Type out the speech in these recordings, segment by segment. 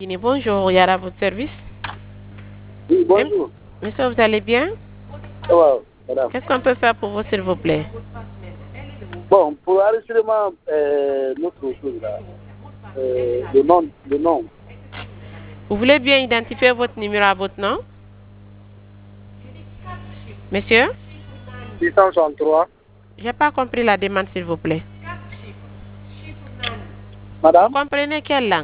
Bonjour, Yara, votre service. Oui, bonjour. Monsieur, vous allez bien? Ça va, madame. Qu'est-ce qu'on peut faire pour vous, s'il vous plaît? Bon, pour l'enregistrement, notre chose là, le nom. Vous voulez bien identifier votre numéro à votre nom? Monsieur? 663. J'ai pas compris la demande, s'il vous plaît. Madame? Vous comprenez quelle langue?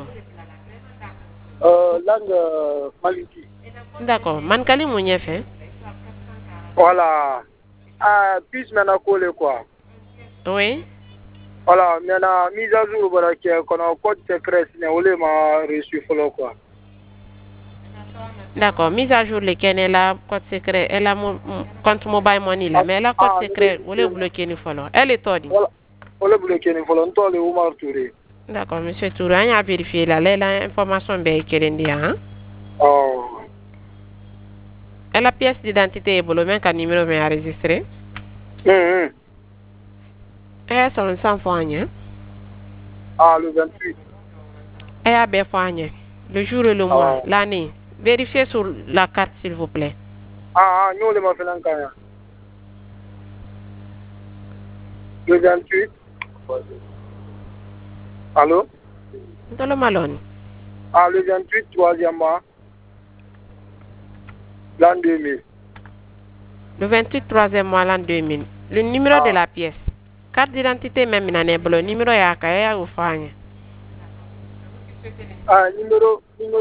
Langue maliki. D'accord. Mankali Mounief, Voilà. Ah, puis maintenant, quoi. Oui. Voilà, maintenant, mise à jour, voilà, qu'on a un code secret, sinon, on m'a reçu, follow, quoi. D'accord. Mise à jour, lesquels est là, code secret, elle a mon compte mobile money là, mais elle a code secret, vous le bloquez, nous follow. Elle est tordue. Voilà. On le bloqué, nous follow, on le Oumar Touré. D'accord, monsieur Touré, on a vérifié là, l'information bien qu'elle hein? Oh. Et la pièce d'identité est bon, même quand numéro est enregistré. Et son sang foigne. Ah, le 28. Et à foigne. Le jour et le mois, l'année. Vérifiez sur la carte, s'il vous plaît. Ah, nous, les mafia le 28. Allô? Dans le Malone. Ah, le 28, 3e mois. L'an 2000. Le 28, 3e mois, l'an 2000. Le numéro de la pièce. Carte d'identité même, il en le numéro est à Kaya ou Fanya. Ah, numéro.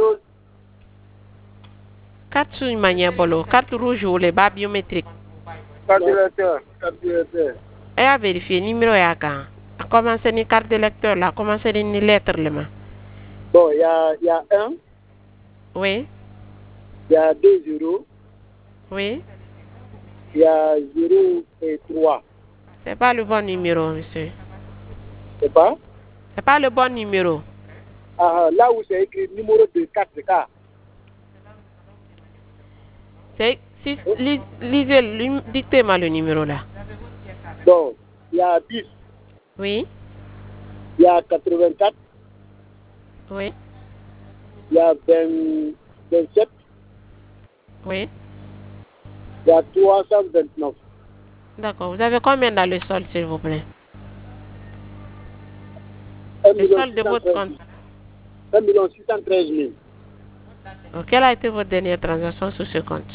Carte sous une manière bolo. Carte rouge ou les bas biométriques. Carte d'électeur. Et à vérifier, numéro est à Kaya. A commencé une carte d'électeur là, a commencé une lettre là. Bon, il y a 1. Oui. Il y a 2 0. Oui. Il y a 0 et 3. C'est pas le bon numéro, monsieur. C'est pas? C'est pas le bon numéro. Ah, là où c'est écrit numéro de 4K. C'est, si, lisez, dictez-moi le numéro là. Donc, il y a 10. Oui. Il y a 84. Oui. Il y a 27. Oui. Il y a 329. D'accord. Vous avez combien dans le solde, s'il vous plaît? 1 Le solde de votre compte. 1 613 000. Quelle a été votre dernière transaction sur ce compte?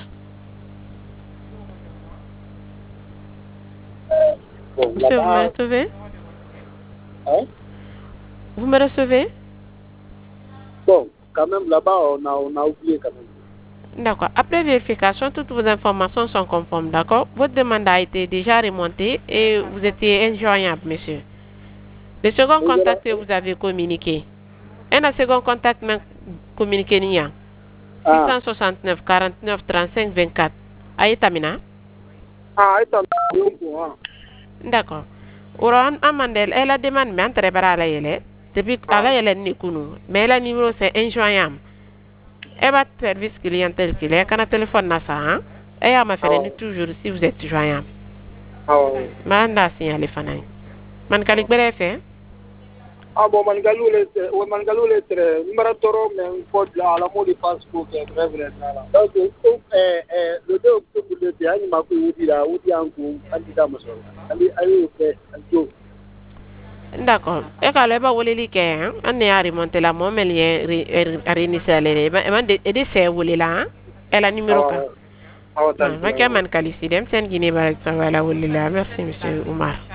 Bon, Monsieur, vous me recevez? Hein? Vous me recevez? Bon, quand même, là-bas, on a oublié quand même. D'accord. Après vérification, toutes vos informations sont conformes, d'accord? Votre demande a été déjà remontée et vous étiez injoignable, monsieur. Le second contact que vous avez communiqué. Un second contact même communiqué nia. 669 49 35 24. Aïtamina? Ah, D'accord. Oran Amandel, elle a demandé, mais entre la yele. Depuis qu'elle est ni kunu. Mais le numéro c'est injoignable. Elle va service clientèle qu'il est. Quand le téléphone n'a ça, hein? Et elle m'a fait toujours si vous êtes joignable. Manda signalé fanaï. Man kalik bere fait? Ah bon, mangalou le très numéro toro mais faut à la mode passeport qui est très vrai là. Donc le 2 octobre le dernier m'a fait dire là, ou dit en coup candidat monsieur. Ali fait jo. D'accord. Et quand le ba wole li ke hein, on est à remonter la mom elle est réinitialiser les ben de c'est wole là, elle a numéro ka. Ah, man kali si dem sen guiné ba ça va la wole là. Merci monsieur Oumar.